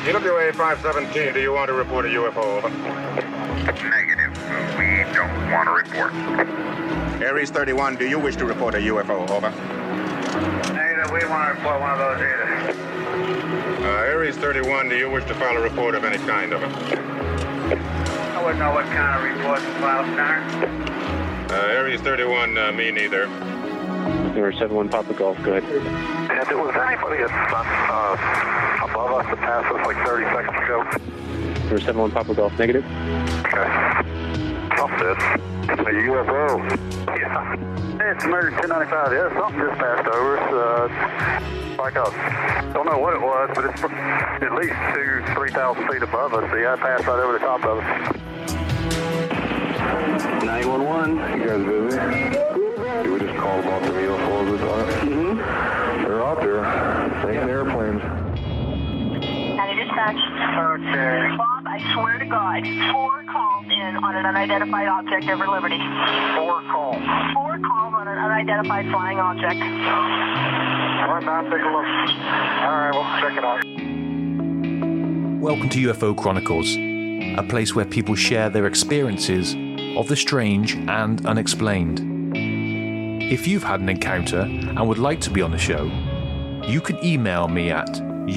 EWA 517, do you want to report a UFO? Over. Negative. We don't want to report. Aries 31, do you wish to report a UFO? Over. Negative. We want to report one of those either. Aries 31, do you wish to file a report of any kind? Over. I wouldn't know what kind of report to file, Center. Aries 31, me neither. 071 Papa Golf, go ahead. If it was anybody above us that passed us like 30 seconds ago. 071 Papa Golf, negative. Okay. Something did. It's a UFO. Yeah. It's emergency 1095. Yeah, something just passed over us. Like don't know what it was, but it's at least 2,000-3,000 feet above us. So yeah, it passed right over the top of us. 911. You guys busy? You were just called about the UFOs we thought? Mm-hmm. They're out there. Taking airplanes. County Dispatch. Okay. Bob, I swear to God, 4 calls in on an unidentified object over Liberty. 4 calls. 4 calls on an unidentified flying object. All right, now take a look. All right, we'll check it out. Welcome to UFO Chronicles, a place where people share their experiences of the strange and unexplained. If you've had an encounter and would like to be on the show, you can email me at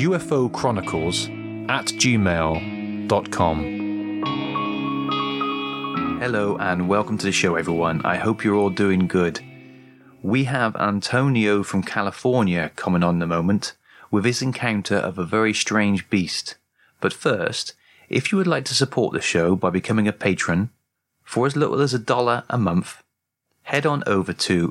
ufochronicles@gmail.com. Hello and welcome to the show, everyone. I hope you're all doing good. We have Antonio from California coming on in a moment with his encounter of a very strange beast. But first, if you would like to support the show by becoming a patron for as little as $1 a month, head on over to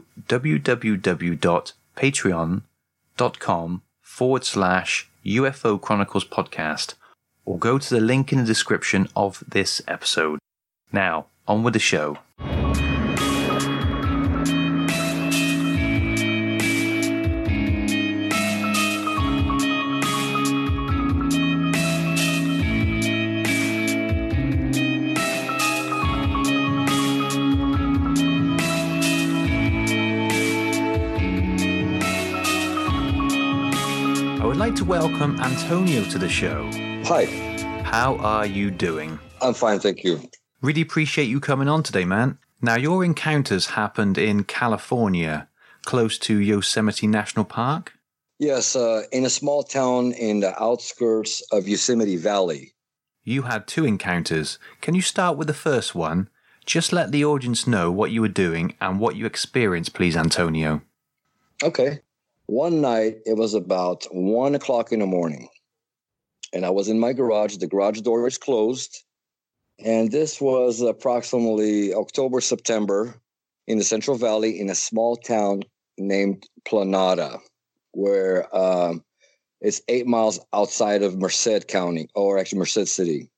www.patreon.com/UFO Chronicles podcast or go to the link in the description of this episode. Now, on with the show. I would like to welcome Antonio to the show. Hi. How are you doing? I'm fine, thank you. Really appreciate you coming on today, man. Now, your encounters happened in California, close to Yosemite National Park? Yes, in a small town in the outskirts of Yosemite Valley. You had 2 encounters. Can you start with the first one? Just let the audience know what you were doing and what you experienced, please, Antonio. Okay. One night, it was about 1 o'clock in the morning, and I was in my garage. The garage door is closed, and this was approximately October, September in the Central Valley in a small town named Planada, where it's 8 miles outside of Merced County, or actually Merced City.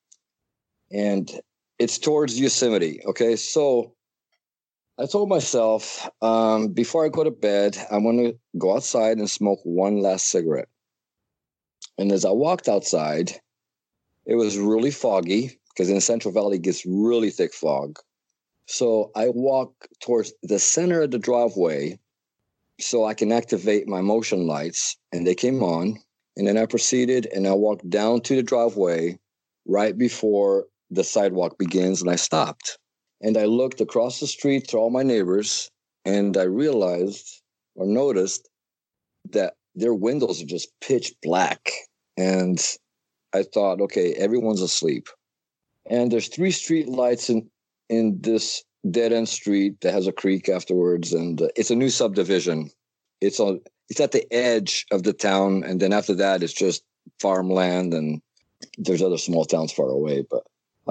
And it's towards Yosemite, okay? So I told myself, before I go to bed, I'm going to go outside and smoke one last cigarette. And as I walked outside, it was really foggy, because in the Central Valley it gets really thick fog. So I walked towards the center of the driveway so I can activate my motion lights, and they came on. And then I proceeded and I walked down to the driveway right before the sidewalk begins, and I stopped. And I looked across the street to all my neighbors, and I realized or noticed that their windows are just pitch black. And I thought, okay, everyone's asleep. And there's 3 street lights in this dead-end street that has a creek afterwards, and it's a new subdivision. It's at the edge of the town, and then after that, it's just farmland, and there's other small towns far away. But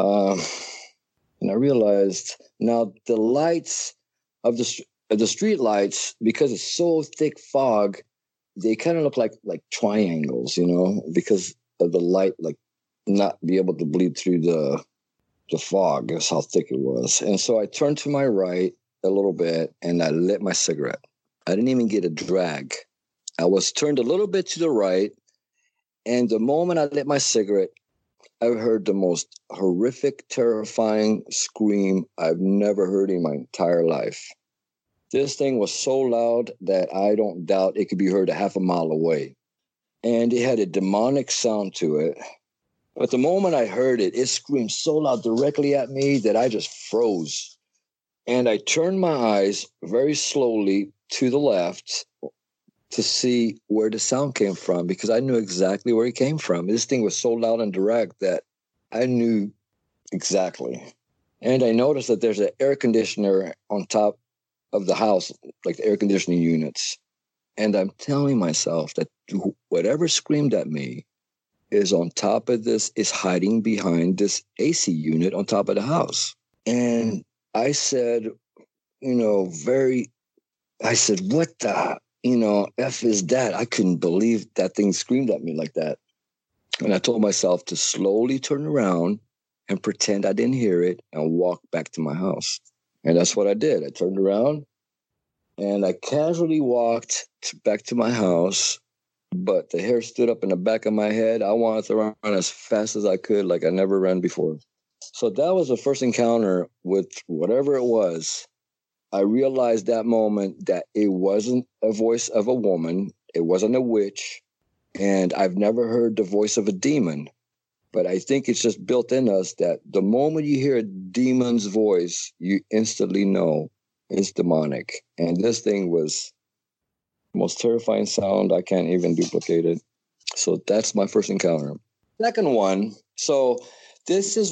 and I realized now the lights of the street lights, because it's so thick fog, they kind of look like triangles, because of the light, like not be able to bleed through the fog. That's how thick it was. And so I turned to my right a little bit and I lit my cigarette. I didn't even get a drag. I was turned a little bit to the right. And the moment I lit my cigarette, I heard the most horrific, terrifying scream I've never heard in my entire life. This thing was so loud that I don't doubt it could be heard a half a mile away. And it had a demonic sound to it. But the moment I heard it, it screamed so loud directly at me that I just froze. And I turned my eyes very slowly to the left to see where the sound came from, because I knew exactly where it came from. This thing was so loud and direct that I knew exactly. And I noticed that there's an air conditioner on top of the house, like the air conditioning units. And I'm telling myself that whatever screamed at me is on top of this, is hiding behind this AC unit on top of the house. And I said, what the, F is that? I couldn't believe that thing screamed at me like that. And I told myself to slowly turn around and pretend I didn't hear it and walk back to my house. And that's what I did. I turned around and I casually walked back to my house, but the hair stood up in the back of my head. I wanted to run as fast as I could, like I never ran before. So that was the first encounter with whatever it was. I realized that moment that it wasn't a voice of a woman. It wasn't a witch. And I've never heard the voice of a demon. But I think it's just built in us that the moment you hear a demon's voice, you instantly know it's demonic. And this thing was the most terrifying sound. I can't even duplicate it. So that's my first encounter. Second one. So this is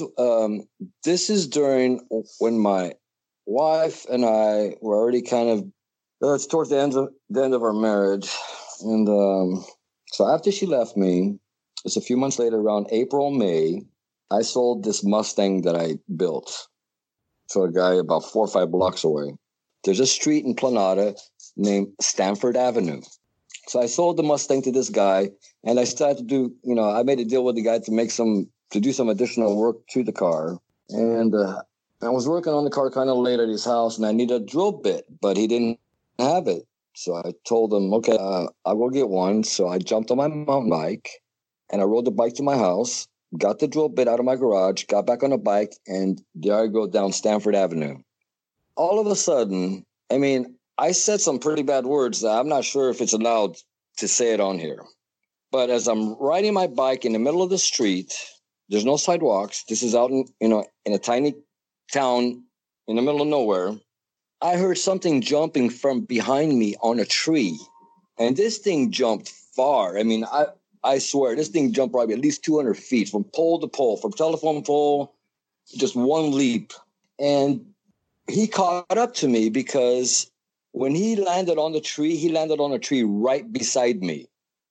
during when my wife and I were already kind of, it's towards the end of our marriage. And so after she left me, it's a few months later, around April, May, I sold this Mustang that I built to a guy about 4 or 5 blocks away. There's a street in Planada named Stanford Avenue. So I sold the Mustang to this guy, and I started to do, I made a deal with the guy to do some additional work to the car. And I was working on the car kind of late at his house, and I needed a drill bit, but he didn't have it. So I told him, okay, I'll go get one. So I jumped on my mountain bike, and I rode the bike to my house, got the drill bit out of my garage, got back on the bike, and there I go down Stanford Avenue. All of a sudden, I said some pretty bad words that I'm not sure if it's allowed to say it on here. But as I'm riding my bike in the middle of the street, there's no sidewalks. This is out in a tiny town in the middle of nowhere. I heard something jumping from behind me on a tree. And this thing jumped far. I swear, this thing jumped probably at least 200 feet from pole to pole, from telephone pole, just one leap. And he caught up to me because when he landed on the tree right beside me.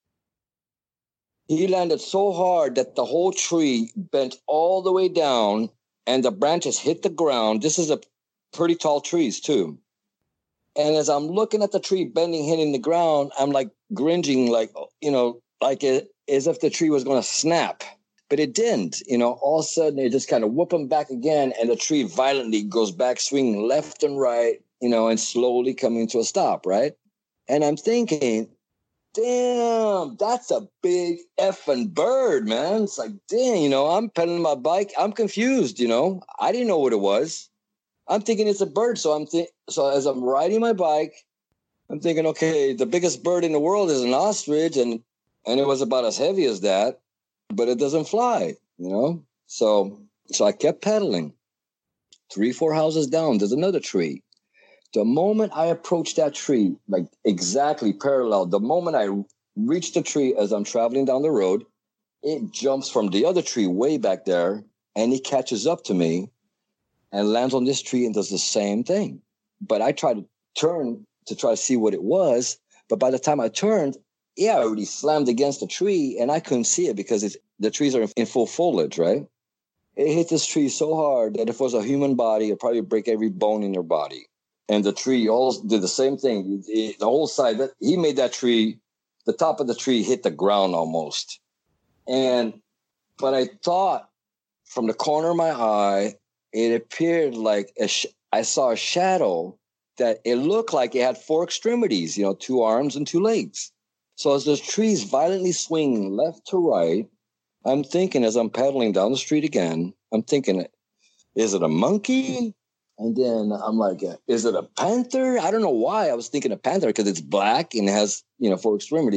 He landed so hard that the whole tree bent all the way down and the branches hit the ground. This is a pretty tall trees too. And as I'm looking at the tree bending, hitting the ground, I'm like gringing, as if the tree was going to snap, but it didn't. All of a sudden it just kind of whooped him back again, and the tree violently goes back, swinging left and right, and slowly coming to a stop, right? And I'm thinking, damn, that's a big effing bird, man. It's like, dang, I'm pedaling my bike. I'm confused, I didn't know what it was. I'm thinking it's a bird. So as I'm riding my bike, I'm thinking, okay, the biggest bird in the world is an ostrich, and it was about as heavy as that, but it doesn't fly, So I kept pedaling. 3-4 houses down, there's another tree. The moment I approached that tree, like exactly parallel, the moment I reached the tree as I'm traveling down the road, it jumps from the other tree way back there, and it catches up to me and lands on this tree and does the same thing. But I tried to turn to try to see what it was, but by the time I turned, I already slammed against the tree, and I couldn't see it because the trees are in full foliage, right? It hit this tree so hard that if it was a human body, it'd probably break every bone in your body. And the tree all did the same thing. The whole side, he made that tree, the top of the tree hit the ground almost. But I thought from the corner of my eye, it appeared like I saw a shadow that it looked like it had 4 extremities, 2 arms and 2 legs. So as the tree's violently swinging left to right, I'm thinking as I'm pedaling down the street again, I'm thinking, is it a monkey? And then I'm like, is it a panther? I don't know why I was thinking a panther, because it's black and it has, 4 extremities.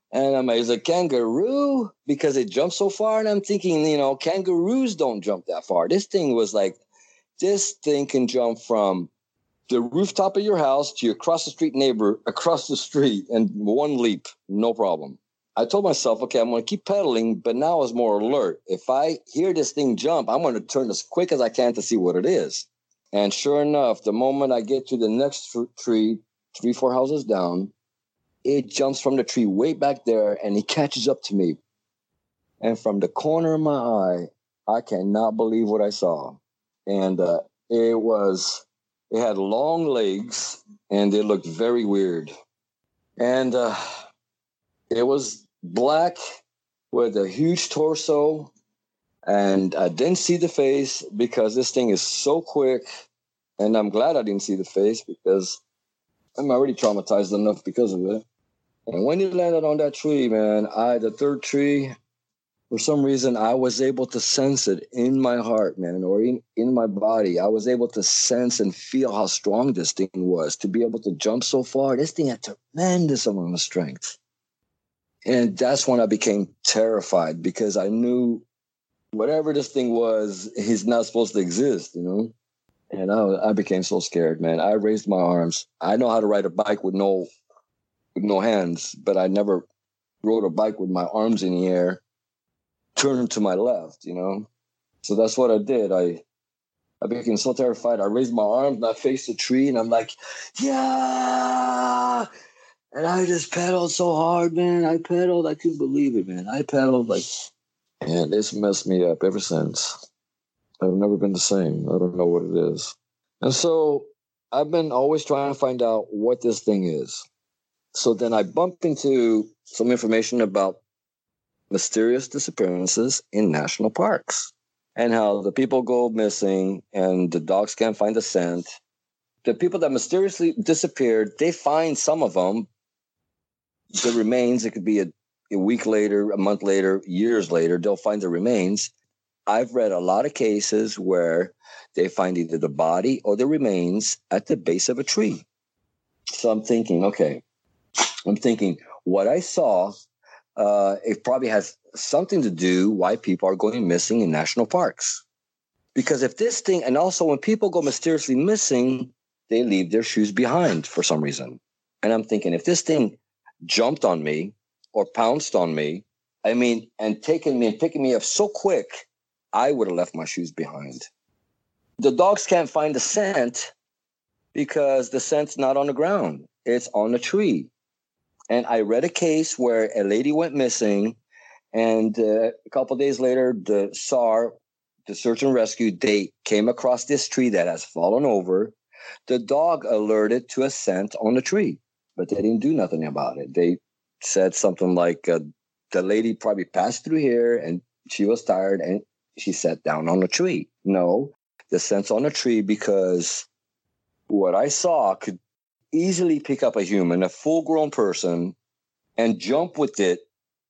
And I'm like, is it a kangaroo? Because it jumped so far. And I'm thinking, kangaroos don't jump that far. This thing can jump from the rooftop of your house to your across the street neighbor across the street in one leap. No problem. I told myself, okay, I'm going to keep pedaling, but now I was more alert. If I hear this thing jump, I'm going to turn as quick as I can to see what it is. And sure enough, the moment I get to the next tree, 3-4 houses down, it jumps from the tree way back there, and it catches up to me. And from the corner of my eye, I cannot believe what I saw. And it had long legs, and it looked very weird. And it was black with a huge torso, and I didn't see the face because this thing is so quick. And I'm glad I didn't see the face because I'm already traumatized enough because of it. And when it landed on that tree, man, the third tree, for some reason, I was able to sense it in my heart, man, or in my body. I was able to sense and feel how strong this thing was to be able to jump so far. This thing had tremendous amount of strength. And that's when I became terrified because I knew whatever this thing was, he's not supposed to exist, And I became so scared, man. I raised my arms. I know how to ride a bike with no hands, but I never rode a bike with my arms in the air, turning to my left, So that's what I did. I became so terrified. I raised my arms and I faced the tree and I'm like, yeah. And I just pedaled so hard, man. I couldn't believe it, man. I pedaled and it's messed me up ever since. I've never been the same. I don't know what it is. And so I've been always trying to find out what this thing is. So then I bumped into some information about mysterious disappearances in national parks and how the people go missing and the dogs can't find the scent. The people that mysteriously disappeared, they find some of them. The remains, it could be a week later, a month later, years later, they'll find the remains. I've read a lot of cases where they find either the body or the remains at the base of a tree. So I'm thinking, what I saw, it probably has something to do why people are going missing in national parks. Because if this thing, and also when people go mysteriously missing, they leave their shoes behind for some reason. And I'm thinking, if this thing jumped on me or pounced on me, and taking me and picking me up so quick, I would have left my shoes behind. The dogs can't find the scent because the scent's not on the ground. It's on the tree. And I read a case where a lady went missing, and a couple of days later, the SAR, the search and rescue, they came across this tree that has fallen over. The dog alerted to a scent on the tree, but they didn't do nothing about it. They said something like, the lady probably passed through here, and she was tired, and she sat down on the tree. No, the scent's on the tree because what I saw could easily pick up a human, a full-grown person, and jump with it,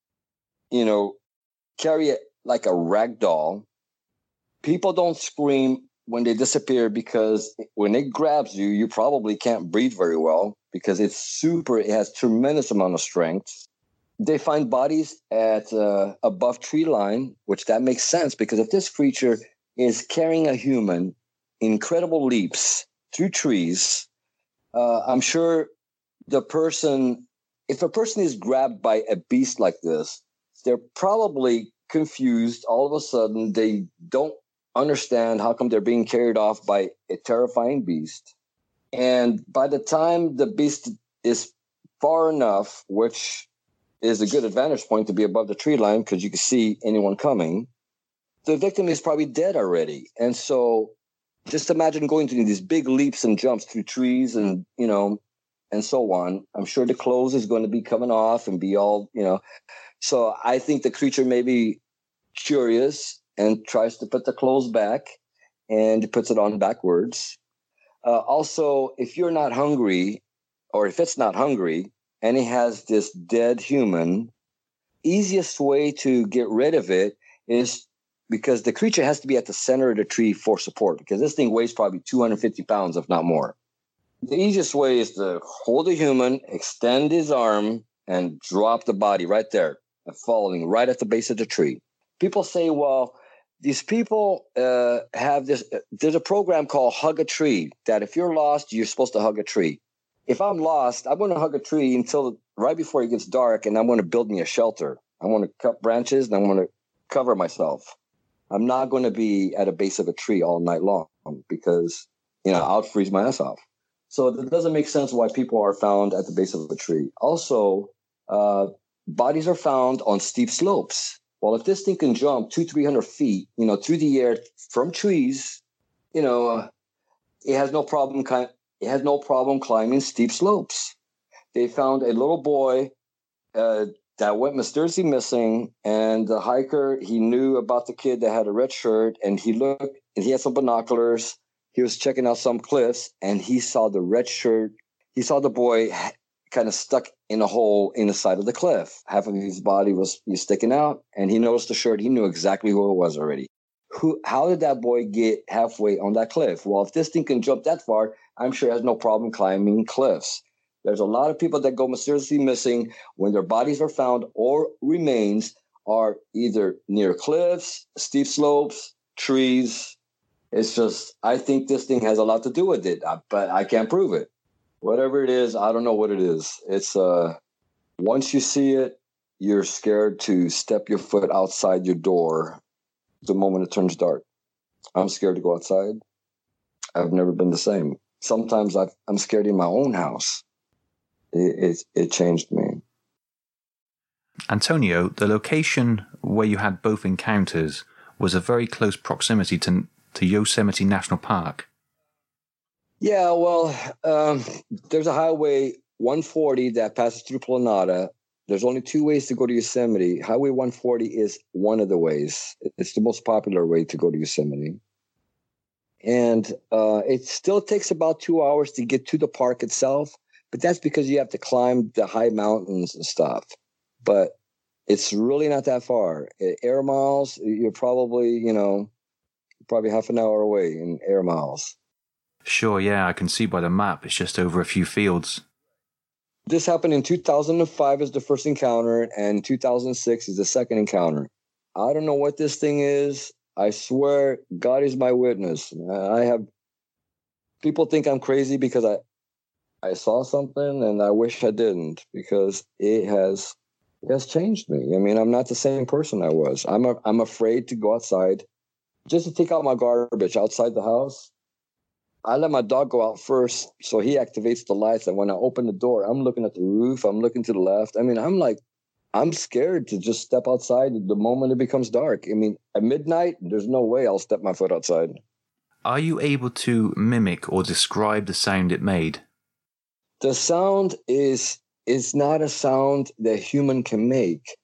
carry it like a rag doll. People don't scream when they disappear because when it grabs you, you probably can't breathe very well because it has tremendous amount of strength. They find bodies at above tree line, which that makes sense because if this creature is carrying a human incredible leaps through trees, I'm sure if a person is grabbed by a beast like this, they're probably confused. All of a sudden, they don't understand how come they're being carried off by a terrifying beast. And by the time the beast is far enough, which is a good advantage point to be above the tree line because you can see anyone coming, the victim is probably dead already. And so just imagine going through these big leaps and jumps through trees and, and so on. I'm sure the clothes is going to be coming off and be all, So I think the creature may be curious and tries to put the clothes back and puts it on backwards. Also, if you're not hungry, or if it's not hungry and it has this dead human, easiest way to get rid of it is because the creature has to be at the center of the tree for support because this thing weighs probably 250 pounds, if not more. The easiest way is to hold a human, extend his arm, and dropped the body right there, falling right at the base of the tree. People say, well, these people have this. There's a program called Hug a Tree, that if you're lost, you're supposed to hug a tree. If I'm lost, I'm going to hug a tree until right before it gets dark, and I'm going to build me a shelter. I want to cut branches, and I'm going to cover myself. I'm not going to be at a base of a tree all night long because, I'll freeze my ass off. So it doesn't make sense why people are found at the base of a tree. Also, bodies are found on steep slopes. Well, if this thing can jump 200-300 feet, through the air from trees, it has no problem. It has no problem climbing steep slopes. They found a little boy that went mysteriously missing, and the hiker, he knew about the kid that had a red shirt, and he looked, and he had some binoculars. He was checking out some cliffs, and he saw the red shirt. He saw the boy kind of stuck in a hole in the side of the cliff. Half of his body was sticking out, and he noticed the shirt. He knew exactly who it was already. How did that boy get halfway on that cliff? Well, if this thing can jump that far, I'm sure it has no problem climbing cliffs. There's a lot of people that go mysteriously missing when their bodies are found or remains are either near cliffs, steep slopes, trees. It's just, I think this thing has a lot to do with it, but I can't prove it. Whatever it is, I don't know what it is. It's once you see it, you're scared to step your foot outside your door the moment it turns dark. I'm scared to go outside. I've never been the same. Sometimes I'm scared in my own house. It changed me. Antonio, the location where you had both encounters was a very close proximity to Yosemite National Park. Yeah, well, there's a highway 140 that passes through Planada. There's only two ways to go to Yosemite. Highway 140 is one of the ways. It's the most popular way to go to Yosemite. And it still takes about 2 hours to get to the park itself, but that's because you have to climb the high mountains and stuff. But it's really not that far. Air miles, you're probably, probably half an hour away in air miles. Sure, yeah, I can see by the map it's just over a few fields. This happened in 2005 as the first encounter, and 2006 is the second encounter. I don't know what this thing is. I swear, God is my witness. People think I'm crazy because I saw something, and I wish I didn't, because it has changed me. I mean, I'm not the same person I was. I'm afraid to go outside just to take out my garbage outside the house. I let my dog go out first, so he activates the lights. And when I open the door, I'm looking at the roof. I'm looking to the left. I mean, I'm scared to just step outside the moment it becomes dark. I mean, at midnight, there's no way I'll step my foot outside. Are you able to mimic or describe the sound it made? The sound is not a sound that human can make.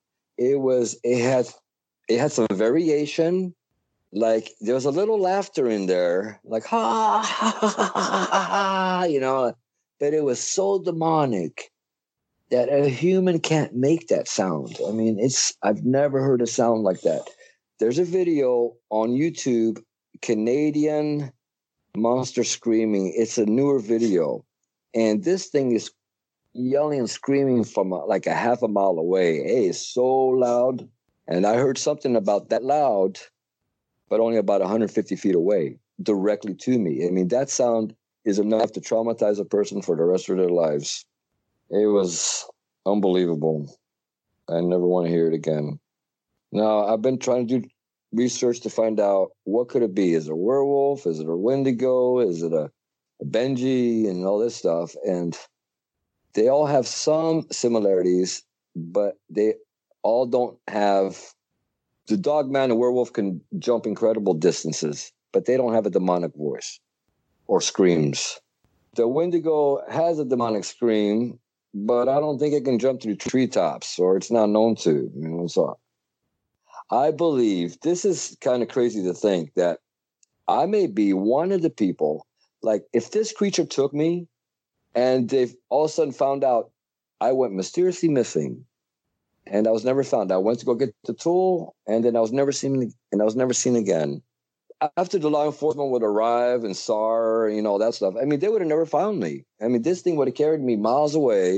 It had some variation. Like there was a little laughter in there, like ha ha ha ha ha ha, but it was so demonic that a human can't make that sound. I mean, I've never heard a sound like that. There's a video on YouTube, Canadian monster screaming. It's a newer video, and this thing is yelling and screaming from like a half a mile away. Hey, it's so loud, and I heard something about that loud, but only about 150 feet away, directly to me. I mean, that sound is enough to traumatize a person for the rest of their lives. It was unbelievable. I never want to hear it again. Now, I've been trying to do research to find out what could it be. Is it a werewolf? Is it a Wendigo? Is it a Benji? And all this stuff. And they all have some similarities, but they all don't have... The dog man and werewolf can jump incredible distances, but they don't have a demonic voice or screams. The Wendigo has a demonic scream, but I don't think it can jump through treetops, or it's not known to. So I believe, this is kind of crazy to think, that I may be one of the people, like if this creature took me and they've all of a sudden found out I went mysteriously missing, and I was never found. I went to go get the tool, and then I was never seen again. After the law enforcement would arrive and SAR, all that stuff, I mean, they would have never found me. I mean, this thing would have carried me miles away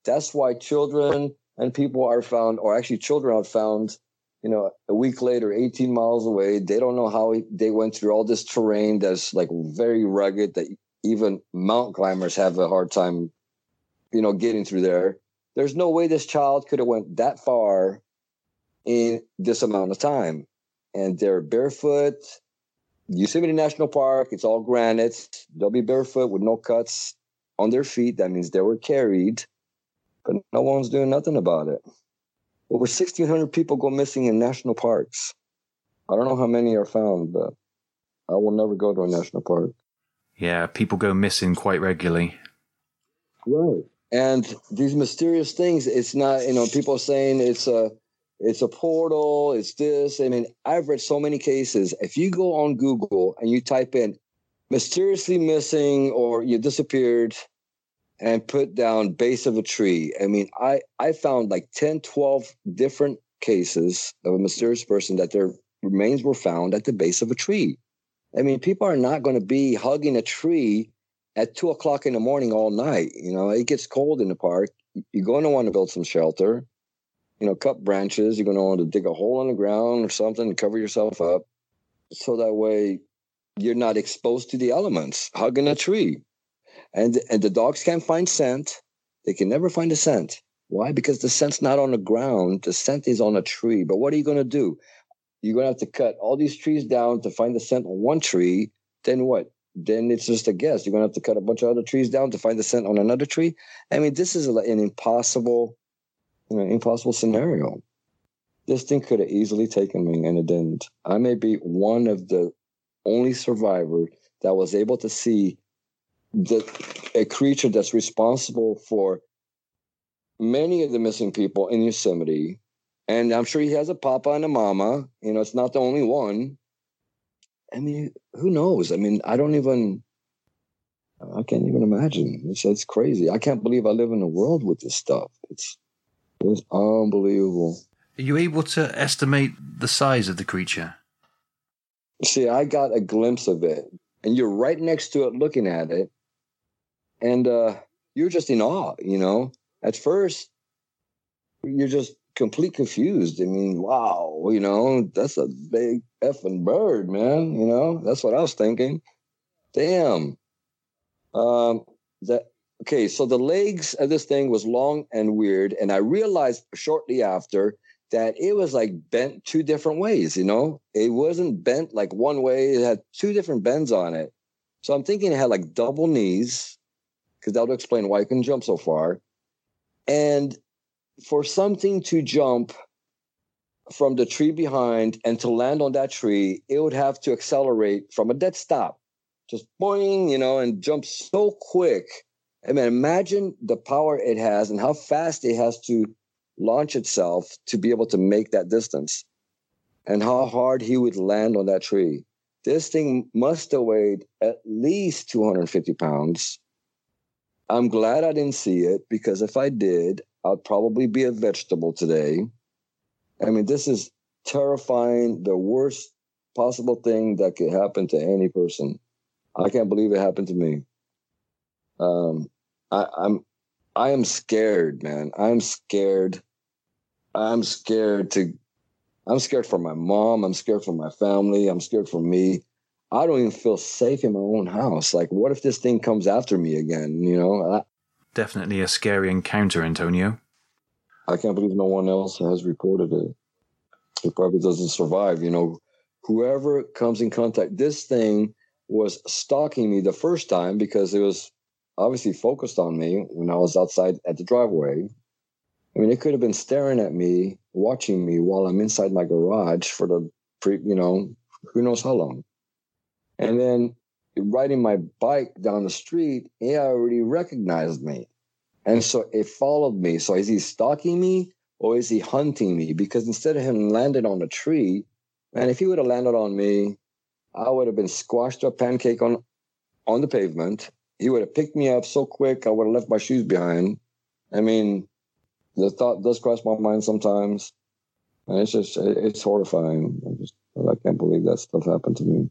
That's why children and people are found, or actually children are found, a week later, 18 miles away. They don't know how they went through all this terrain that's like very rugged that even mountain climbers have a hard time, getting through there. There's no way this child could have went that far in this amount of time. And they're barefoot. Yosemite National Park, it's all granite. They'll be barefoot with no cuts on their feet. That means they were carried, but no one's doing nothing about it. Over 1,600 people go missing in national parks. I don't know how many are found, but I will never go to a national park. Yeah, people go missing quite regularly. Right. And these mysterious things, it's not, people saying it's a portal, it's this. I mean, I've read so many cases. If you go on Google and you type in mysteriously missing or you disappeared and put down base of a tree, I mean, I found like 10, 12 different cases of a mysterious person that their remains were found at the base of a tree. I mean, people are not going to be hugging a tree at 2 o'clock in the morning all night. It gets cold in the park. You're going to want to build some shelter. Cut branches. You're going to want to dig a hole in the ground or something to cover yourself up. So that way you're not exposed to the elements, hugging a tree. And the dogs can't find scent. They can never find a scent. Why? Because the scent's not on the ground. The scent is on a tree. But what are you going to do? You're going to have to cut all these trees down to find the scent on one tree. Then what? Then it's just a guess. You're going to have to cut a bunch of other trees down to find the scent on another tree. I mean, this is an impossible scenario. This thing could have easily taken me, and it didn't. I may be one of the only survivors that was able to see a creature that's responsible for many of the missing people in Yosemite. And I'm sure he has a papa and a mama. It's not the only one. I mean, who knows? I mean, I can't even imagine. It's crazy. I can't believe I live in a world with this stuff. It's unbelievable. Are you able to estimate the size of the creature? See, I got a glimpse of it, and you're right next to it looking at it, and you're just in awe, At first, you're just complete confused. I mean, wow, that's a big effing bird, man. That's what I was thinking. Damn. Okay, so the legs of this thing was long and weird, and I realized shortly after that it was like bent two different ways, It wasn't bent like one way. It had two different bends on it. So I'm thinking it had like double knees, because that would explain why it can jump so far. And for something to jump from the tree behind and to land on that tree, it would have to accelerate from a dead stop, just boing, and jump so quick. I mean, imagine the power it has and how fast it has to launch itself to be able to make that distance, and how hard he would land on that tree. This thing must have weighed at least 250 pounds. I'm glad I didn't see it, because if I did, I'd probably be a vegetable today. I mean, this is terrifying, the worst possible thing that could happen to any person. I can't believe it happened to me. I am scared, man. I'm scared for my mom. I'm scared for my family. I'm scared for me. I don't even feel safe in my own house. Like, what if this thing comes after me again? Definitely a scary encounter, Antonio. I can't believe no one else has reported it. It probably doesn't survive. Whoever comes in contact, this thing was stalking me the first time, because it was obviously focused on me when I was outside at the driveway. I mean, it could have been staring at me, watching me while I'm inside my garage for who knows how long. And then riding my bike down the street, it already recognized me. And so it followed me. So is he stalking me or is he hunting me? Because instead of him landing on a tree, man, if he would have landed on me, I would have been squashed to a pancake on the pavement. He would have picked me up so quick, I would have left my shoes behind. I mean, the thought does cross my mind sometimes. And it's horrifying. I can't believe that stuff happened to me.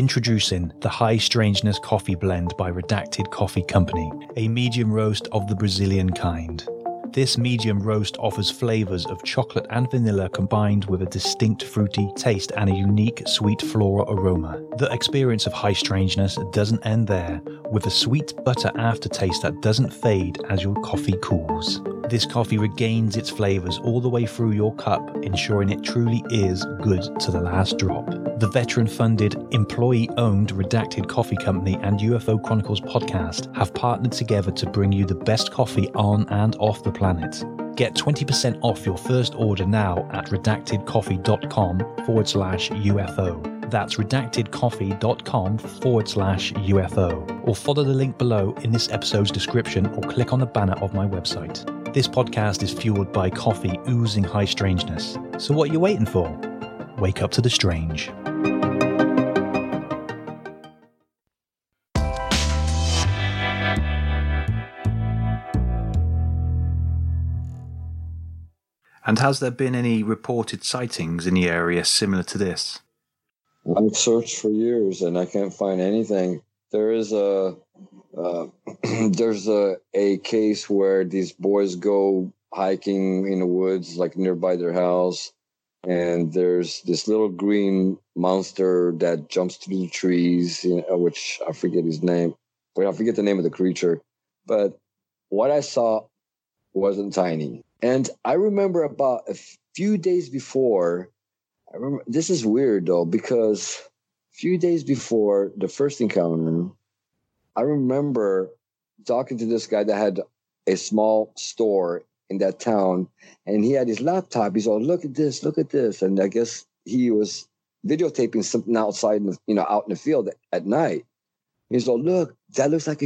Introducing the High Strangeness Coffee Blend by Redacted Coffee Company, a medium roast of the Brazilian kind. This medium roast offers flavors of chocolate and vanilla combined with a distinct fruity taste and a unique sweet floral aroma. The experience of High Strangeness doesn't end there, with a sweet butter aftertaste that doesn't fade as your coffee cools. This coffee regains its flavors all the way through your cup, ensuring it truly is good to the last drop. The veteran-funded, employee-owned Redacted Coffee Company and UFO Chronicles podcast have partnered together to bring you the best coffee on and off the planet. Get 20% off your first order now at redactedcoffee.com/UFO. That's redactedcoffee.com/UFO. Or follow the link below in this episode's description or click on the banner of my website. This podcast is fueled by coffee oozing high strangeness. So what are you waiting for? Wake up to the strange. And has there been any reported sightings in the area similar to this? I've searched for years and I can't find anything. There is there's a case where these boys go hiking in the woods, like nearby their house, and there's this little green monster that jumps through the trees, which I forget his name. But I forget the name of the creature. But what I saw wasn't tiny. And I remember about a few days before, this is weird though, because a few days before the first encounter, I remember talking to this guy that had a small store in that town, and he had his laptop. He's all, look at this. And I guess he was videotaping something outside, out in the field at night. He's all, look, that looks like a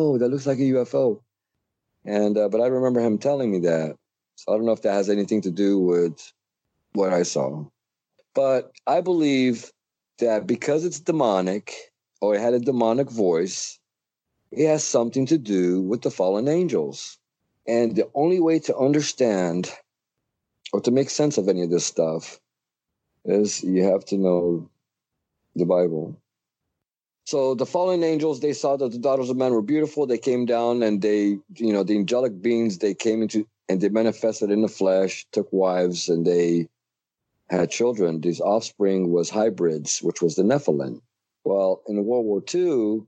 UFO. And, but I remember him telling me that. So I don't know if that has anything to do with what I saw. But I believe that because it's demonic, or it had a demonic voice, it has something to do with the fallen angels. And the only way to understand or to make sense of any of this stuff is you have to know the Bible. So the fallen angels, they saw that the daughters of men were beautiful. They came down and they, the angelic beings, they came into and they manifested in the flesh, took wives, and they had children. These offspring was hybrids, which was the Nephilim. Well, in World War II,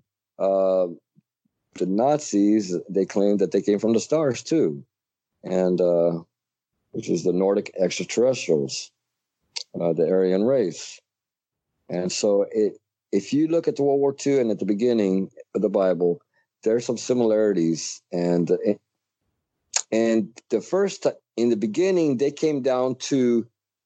the Nazis, they claimed that they came from the stars too, and which is the Nordic extraterrestrials, the Aryan race. And so if you look at the World War II and at the beginning of the Bible, there's some similarities. And the first, in the beginning, they came down to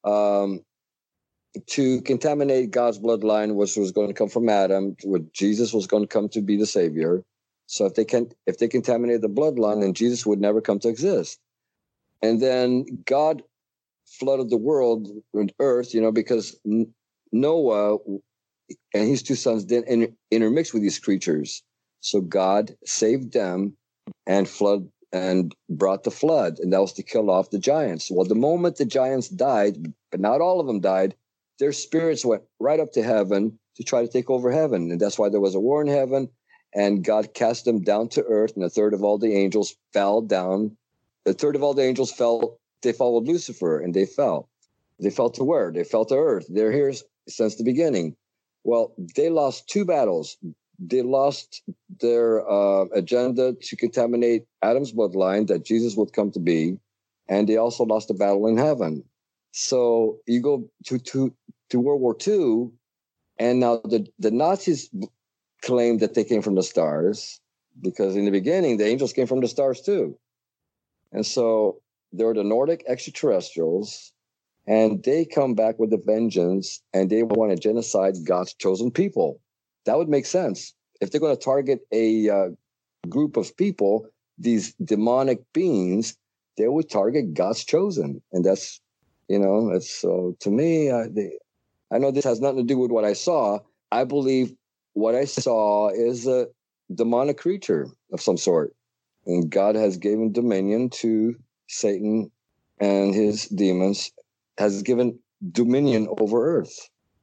contaminate God's bloodline, which was going to come from Adam, where Jesus was going to come to be the Savior. So if they contaminate the bloodline, then Jesus would never come to exist. And then God flooded the world and earth, because Noah and his two sons didn't intermix with these creatures. So God saved them and brought the flood, and that was to kill off the giants. Well, the moment the giants died, but not all of them died, their spirits went right up to heaven to try to take over heaven. And that's why there was a war in heaven, and God cast them down to earth, and a third of all the angels fell down. A third of all the angels fell. They followed Lucifer, and they fell. They fell to where? They fell to earth. They're here since the beginning. Well, they lost two battles. They lost their agenda to contaminate Adam's bloodline, that Jesus would come to be, and they also lost the battle in heaven. So you go to World War II, and now the Nazis claim that they came from the stars, because in the beginning, the angels came from the stars too. And so they're the Nordic extraterrestrials, and they come back with a vengeance, and they want to genocide God's chosen people. That would make sense. If they're going to target a group of people, these demonic beings, they would target God's chosen. And that's, so to me, I know this has nothing to do with what I saw. I believe what I saw is a demonic creature of some sort. And God has given dominion to Satan and his demons, has given dominion over earth.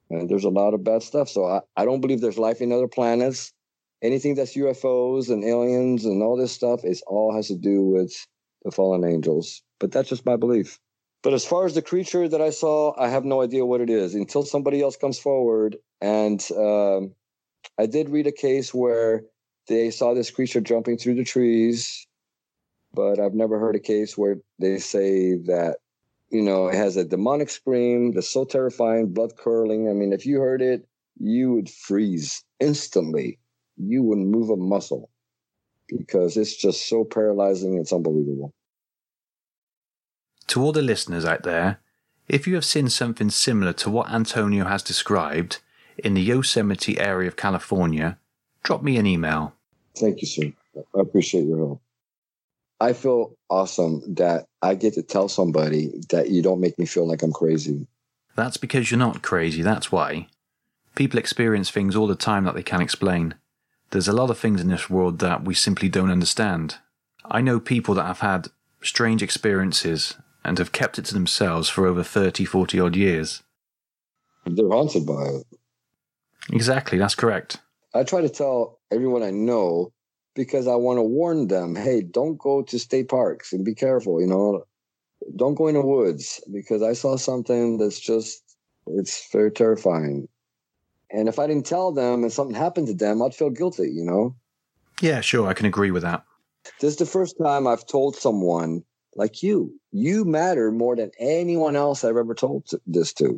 And there's a lot of bad stuff. So I don't believe there's life in other planets. Anything that's UFOs and aliens and all this stuff all has to do with the fallen angels. But that's just my belief. But as far as the creature that I saw, I have no idea what it is until somebody else comes forward. And I did read a case where they saw this creature jumping through the trees, but I've never heard a case where they say that, it has a demonic scream that's so terrifying, blood curdling. I mean, if you heard it, you would freeze instantly. You wouldn't move a muscle because it's just so paralyzing. It's unbelievable. To all the listeners out there, if you have seen something similar to what Antonio has described in the Yosemite area of California, drop me an email. Thank you, sir. I appreciate your help. I feel awesome that I get to tell somebody that you don't make me feel like I'm crazy. That's because you're not crazy, that's why. People experience things all the time that they can't explain. There's a lot of things in this world that we simply don't understand. I know people that have had strange experiences and have kept it to themselves for over 30, 40 odd years. They're haunted by it. Exactly, that's correct. I try to tell everyone I know because I want to warn them, hey, don't go to state parks and be careful, Don't go in the woods because I saw something that's it's very terrifying. And if I didn't tell them and something happened to them, I'd feel guilty, Yeah, sure, I can agree with that. This is the first time I've told someone like you matter more than anyone else I've ever told this to.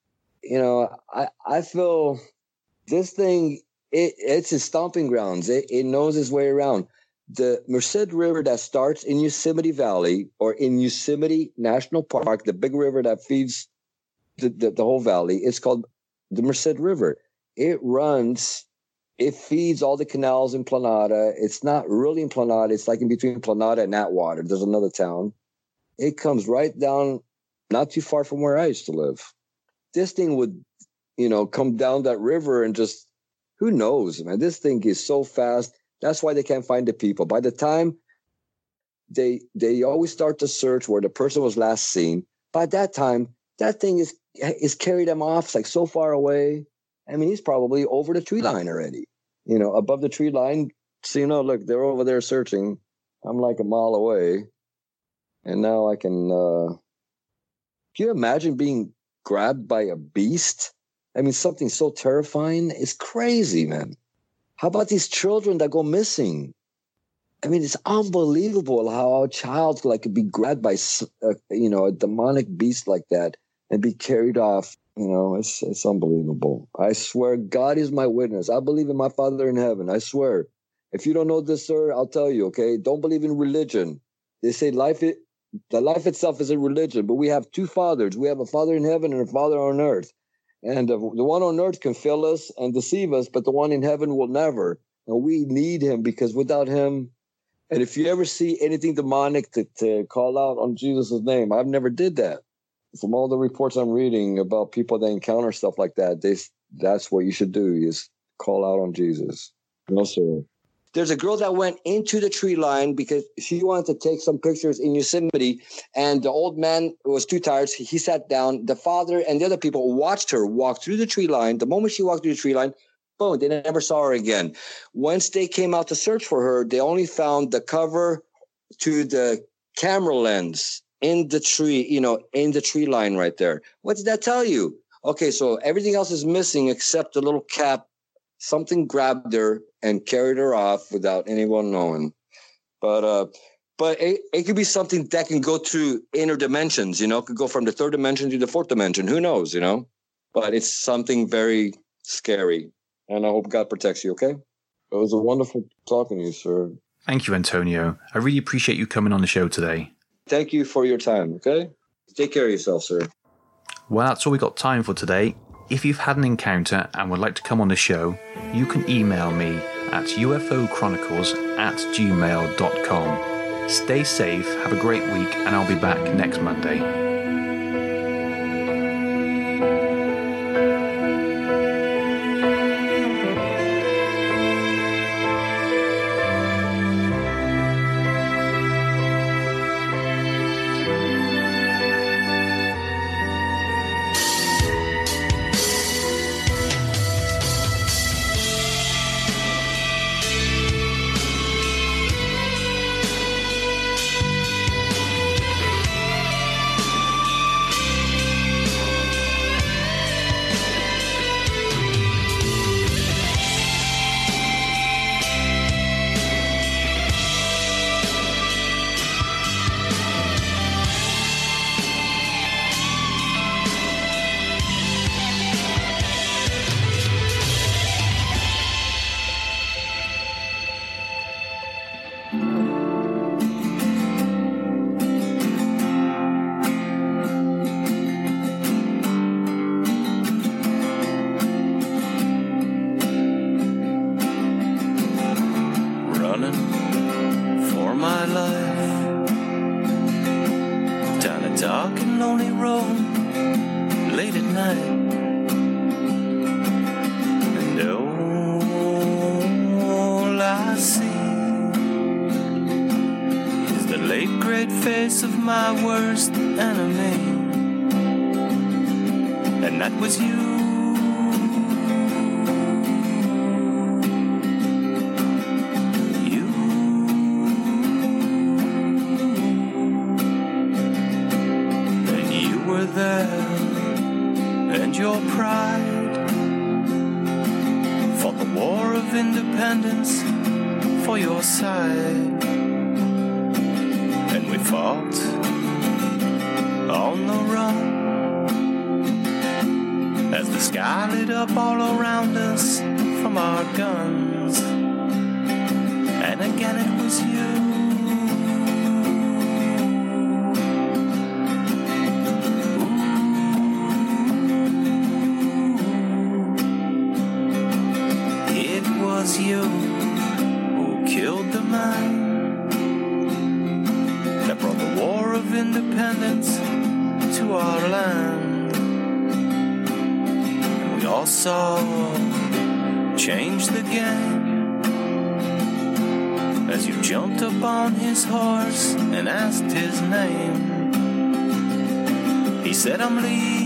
I feel this thing, it's its stomping grounds. It knows its way around. The Merced River that starts in Yosemite Valley or in Yosemite National Park, the big river that feeds the whole valley, it's called the Merced River. It feeds all the canals in Planada. It's not really in Planada. It's like in between Planada and Atwater. There's another town. It comes right down, not too far from where I used to live. This thing would, come down that river and just, who knows, man? This thing is so fast. That's why they can't find the people. By the time they always start to search where the person was last seen, by that time, that thing is carried them off. It's like so far away. I mean, he's probably over the tree line already, above the tree line. So, look, they're over there searching. I'm like a mile away. And now I can, can you imagine being grabbed by a beast? I mean, something so terrifying. It's crazy, man. How about these children that go missing? I mean, it's unbelievable how a child could be grabbed by, a demonic beast like that and be carried off. It's unbelievable. I swear, God is my witness. I believe in my Father in heaven. I swear. If you don't know this, sir, I'll tell you, okay? Don't believe in religion. They say life itself is a religion, but we have two fathers. We have a Father in heaven and a Father on earth. And the one on earth can fail us and deceive us, but the one in heaven will never. And we need him because without him, and if you ever see anything demonic to call out on Jesus' name, I've never did that. From all the reports I'm reading about people that encounter stuff like that, that's what you should do is call out on Jesus. No, sir. There's a girl that went into the tree line because she wanted to take some pictures in Yosemite, and the old man was too tired. He sat down. The father and the other people watched her walk through the tree line. The moment she walked through the tree line, boom, they never saw her again. Once they came out to search for her, they only found the cover to the camera lens in the tree, in the tree line right there. What did that tell you? Okay, so everything else is missing except the little cap. Something grabbed her and carried her off without anyone knowing. But it could be something that can go to inner dimensions, could go from the third dimension to the fourth dimension. Who knows, But it's something very scary. And I hope God protects you, okay? It was a wonderful talking to you, sir. Thank you, Antonio. I really appreciate you coming on the show today. Thank you for your time, okay? Take care of yourself, sir. Well, that's all we got time for today. If you've had an encounter and would like to come on the show, you can email me at ufochronicles@gmail.com. Stay safe, have a great week, and I'll be back next Monday. Of my worst enemy, and that was you. And you were there, and your pride fought the war of independence for your side. Fought on the run as the sky lit up all around us from our guns, and again it was you. It was you who killed the man that brought the war of independence to our land. And we all saw change the game as you jumped up on his horse and asked his name. He said, I'm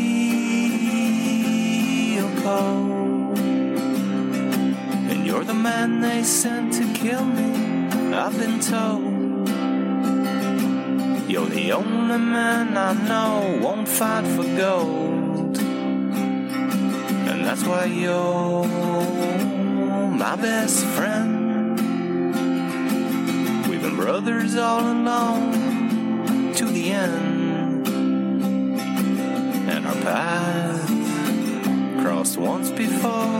Leopold, and you're the man they sent to kill me, I've been told. You're the only man I know won't fight for gold, and that's why you're my best friend. We've been brothers all along to the end, and our paths crossed once before.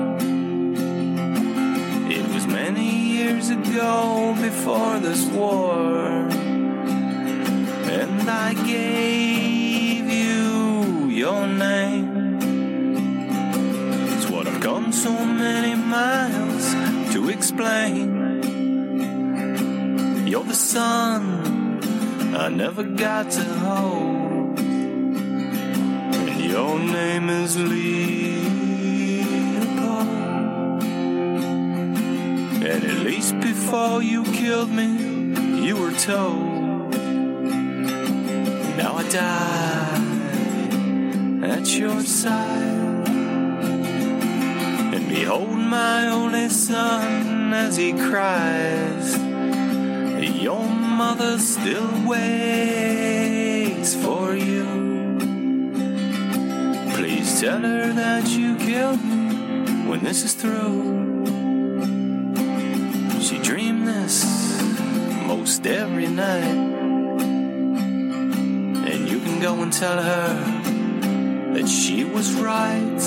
It was many years ago before this war. And I gave you your name. It's what I've gone so many miles to explain. You're the son I never got to hold, and your name is Leopold. And at least before you killed me, you were told. Now I die at your side, and behold my only son as he cries. Your mother still waits for you. Please tell her that you killed me when this is through. She dreamed this most every night. Go and tell her that she was right.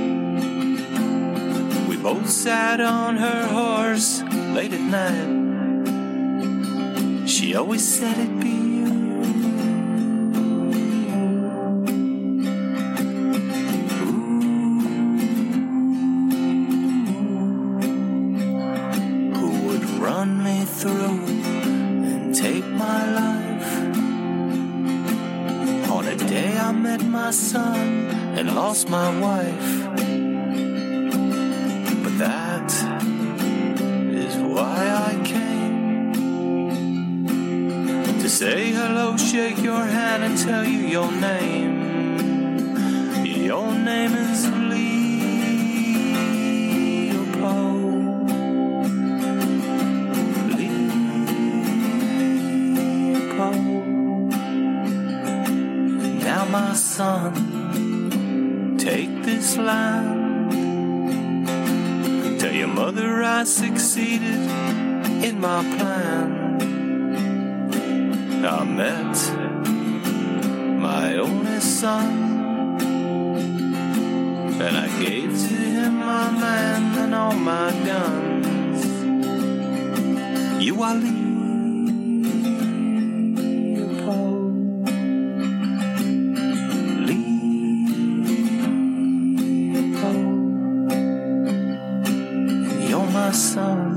We both sat on her horse late at night. She always said it'd be you. Who would run me through and take my life? On a day I met my son and lost my wife. But that is why I came, to say hello, shake your hand and tell you your name. Your name is Leopold. Leopold. Now my son, take this land. Tell your mother I succeeded in my plan. I met my only son, and I gave to him my land and all my guns. You are Lee. my son.